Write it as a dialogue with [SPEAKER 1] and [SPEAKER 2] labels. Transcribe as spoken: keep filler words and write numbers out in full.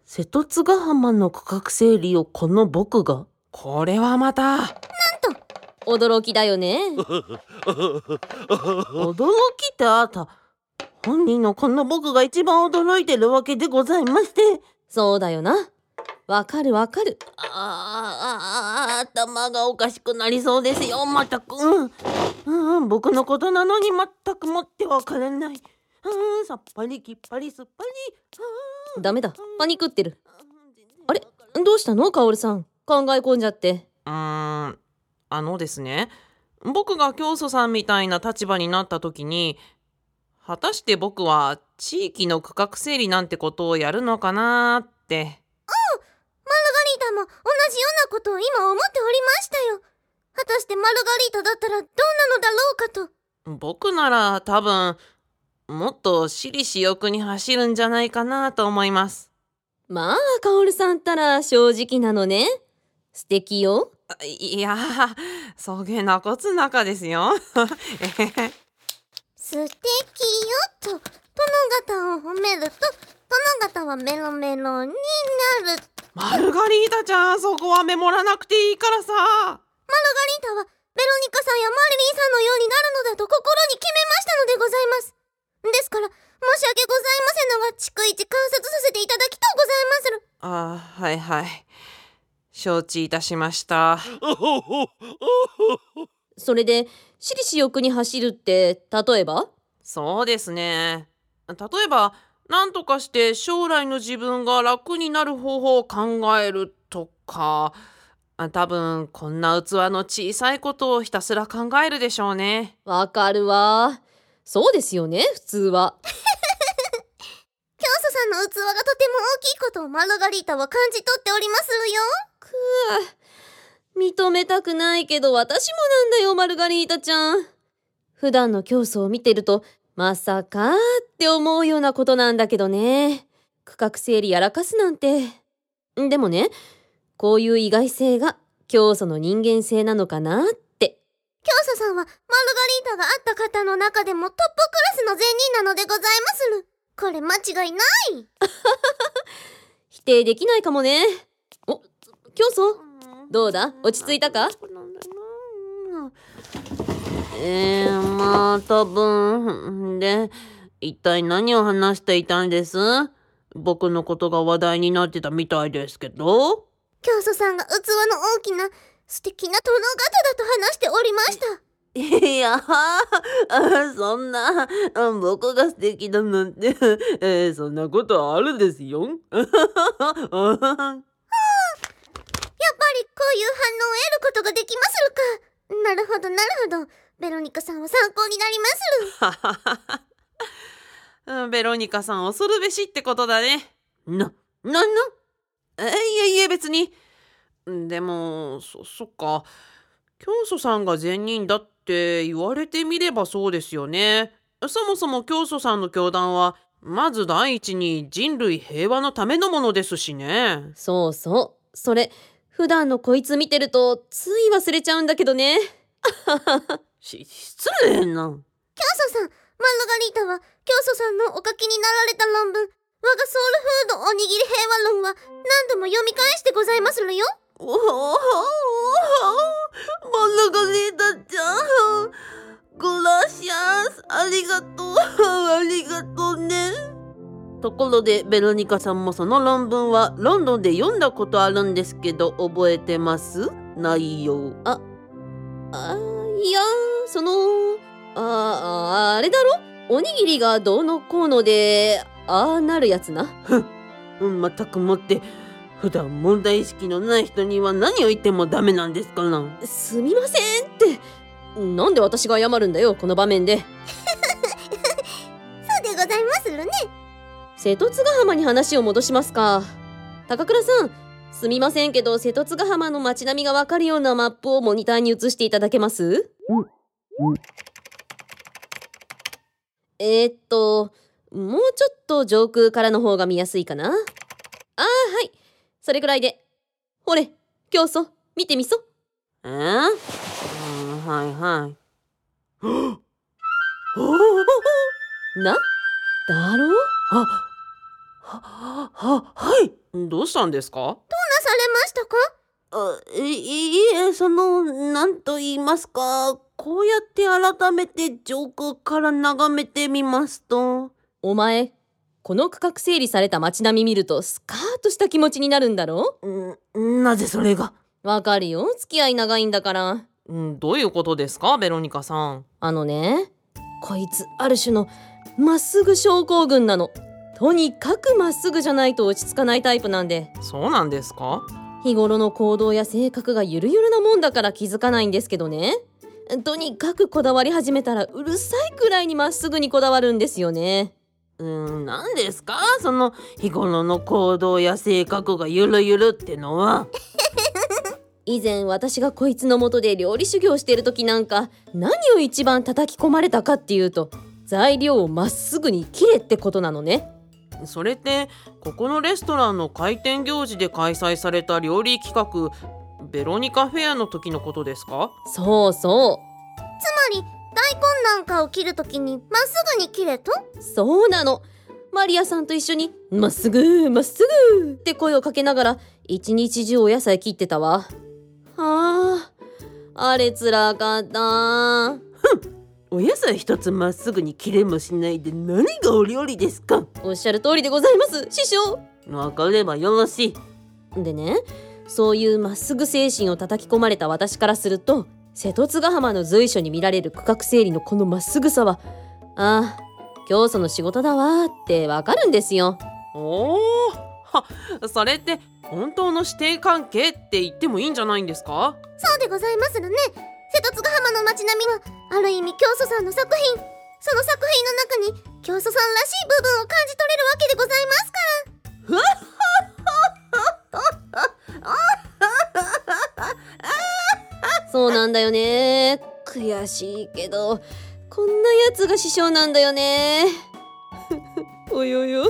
[SPEAKER 1] 瀬戸津ヶ浜の区画整理をこの僕が。これはまた。なん
[SPEAKER 2] と驚きだよね。
[SPEAKER 1] 驚きってあった。本人のこの僕が一番驚いてるわけでございまして。
[SPEAKER 2] そうだよな。わかるわかる。
[SPEAKER 1] ああ、頭がおかしくなりそうですよ、まったく。うん、うん、僕のことなのに全くもってわからない。うん、さっぱりきっぱりすっぱ
[SPEAKER 2] り。ダメだ、パニクってる。あれ、どうしたの、カオルさん。考え込んじゃって。
[SPEAKER 1] うーん、あのですね、僕が教祖さんみたいな立場になった時に、果たして僕は地域の区画整理なんてことをやるのかなって。
[SPEAKER 3] ああ、マルガリータも同じようなことを今思っておりましたよ。果たしてマルガリータだったらどうなのだろうかと。
[SPEAKER 1] 僕なら多分もっと私利私欲に走るんじゃないかなと思います。
[SPEAKER 2] まあ、カオルさんったら正直なのね。素敵よ。
[SPEAKER 1] いや、そげなこつなかですよ。
[SPEAKER 3] 素敵よと殿方を褒めると殿方はメロメロになる。
[SPEAKER 1] マルガリータちゃん、そこはメモらなくていいからさ。
[SPEAKER 3] マルガリータはベロニカさんやマリリーさんのようになるのだと心に決めましたのでございます。ですから申し訳ございませんのが逐一観察させていただきとうございまする。
[SPEAKER 1] ああ、はいはい、承知いたしました。
[SPEAKER 2] それで私利私欲に走るって例えば？
[SPEAKER 1] そうですね、例えば何とかして将来の自分が楽になる方法を考えるとか、多分こんな器の小さいことをひたすら考えるでしょうね。
[SPEAKER 2] わかるわ。そうですよね、普通は。
[SPEAKER 3] 教祖さんの器がとても大きいことをマルガリータは感じ取っておりまするよ。
[SPEAKER 2] くぅ、認めたくないけど私もなんだよ、マルガリータちゃん。普段の教祖を見てるとまさかって思うようなことなんだけどね。区画整理やらかすなんて。でもね、こういう意外性が教祖の人間性なのかなって。
[SPEAKER 3] 教祖さんはマルガリータが会った方の中でもトップクラスの善人なのでございまする。これ間違いない。
[SPEAKER 2] 否定できないかもね。お、教祖、どうだ、落ち着いたか？
[SPEAKER 1] えー、まあ多分で、一体何を話していたんです？僕のことが話題になってたみたいですけど。
[SPEAKER 3] 教祖さんが器の大きな素敵な殿方だと話しておりました。
[SPEAKER 1] いやー、そんな僕が素敵だなんて、えー、そんなことあるですよ。はあ、やっぱりこういう反応を得ることができまするか。なるほどなるほど。ベロニカさんは参考になりまする。ベロニカさん恐るべしってことだね。な、なんの？え、いえいえ別に。でも、そ、そっか。教祖さんが善人だって言われてみればそうですよね。そもそも教祖さんの教団は、まず第一に人類平和のためのものですしね。
[SPEAKER 2] そうそう。それ、普段のこいつ見てるとつい忘れちゃうんだけどね。
[SPEAKER 1] し、失礼な。教
[SPEAKER 3] 祖さん、マルガリータは教祖さんのお書きになられた論文、我がソウルフードおにぎり平和論は何度も読み返してございまするよ。
[SPEAKER 1] おお、マルガリータちゃん、グラシアス、ありがとう、ありがとうね。ところでベロニカさんもその論文はロンドンで読んだことあるんですけど、覚えてます？内容。
[SPEAKER 2] あ、あ、いや、その、あ、あれだろ？おにぎりがどうのこうので、ああなるやつな。
[SPEAKER 1] ふん、まったくもって。普段問題意識のない人には何を言ってもダメなんですから。
[SPEAKER 2] すみませんって。なんで私が謝るんだよ、この場面で。
[SPEAKER 3] そうでございまするね。
[SPEAKER 2] 瀬戸津ヶ浜に話を戻しますか。高倉さん、すみませんけど瀬戸津ヶ浜の街並みがわかるようなマップをモニターに映していただけます？うんうん、えー、っともうちょっと上空からの方が見やすいかな。ああ、はい、それぐらいで。ほれ、教祖、見てみそ。
[SPEAKER 1] えー、うん、はいはい。
[SPEAKER 2] な、だろう？
[SPEAKER 1] あ、は、は、はい、 どうしたんですか？
[SPEAKER 3] どうなされましたか？
[SPEAKER 4] あいいえ、その、なんと言いますか、こうやって改めて上空から眺めてみますと。
[SPEAKER 2] お前、この区画整理された街並み見るとスカーッとした気持ちになるんだろ？
[SPEAKER 4] ん、なぜそれが？
[SPEAKER 2] わかるよ、付き合い長いんだから。
[SPEAKER 1] うん、どういうことですか、ベロニカさん。
[SPEAKER 2] あのね、こいつある種のまっすぐ症候群なの。とにかくまっすぐじゃないと落ち着かないタイプなんで。
[SPEAKER 1] そうなんですか？
[SPEAKER 2] 日頃の行動や性格がゆるゆるなもんだから気づかないんですけどね。とにかくこだわり始めたらうるさいくらいにまっすぐにこだわるんですよね。
[SPEAKER 4] うーん、なんですかその日頃の行動や性格がゆるゆるってのは。
[SPEAKER 2] 以前私がこいつの元で料理修行してる時なんか、何を一番叩き込まれたかっていうと、材料をまっすぐに切れってことなのね。
[SPEAKER 1] それってここのレストランの開店行事で開催された料理企画ベロニカフェアの時のことですか？
[SPEAKER 2] そうそ
[SPEAKER 3] つまり大根なんかを切るときにまっすぐに切れと？
[SPEAKER 2] うそうなの。マリアさんと一緒にまっすぐまっすぐって声をかけながら一日中お野菜切ってたわ。あー、あれつらかった。
[SPEAKER 4] お野菜一つまっすぐに切れもしないで何がお料理ですか？
[SPEAKER 2] おっしゃる通りでございます師匠。
[SPEAKER 4] わかればよろしい。
[SPEAKER 2] でね、そういうまっすぐ精神を叩き込まれた私からすると、瀬戸津ヶ浜の随所に見られる区画整理のこのまっすぐさは、ああ、教祖の仕事だわーってわかるんですよ。
[SPEAKER 1] おーは、それって本当の師弟関係って言ってもいいんじゃないんですか？
[SPEAKER 3] そうでございまするね。瀬戸津ヶ浜の街並みはある意味教祖さんの作品。その作品の中に教祖さんらしい部分を感じ取れるわけでございますから。
[SPEAKER 2] そうなんだよね。悔しいけど、こんなやつが師匠なんだよね。およよ。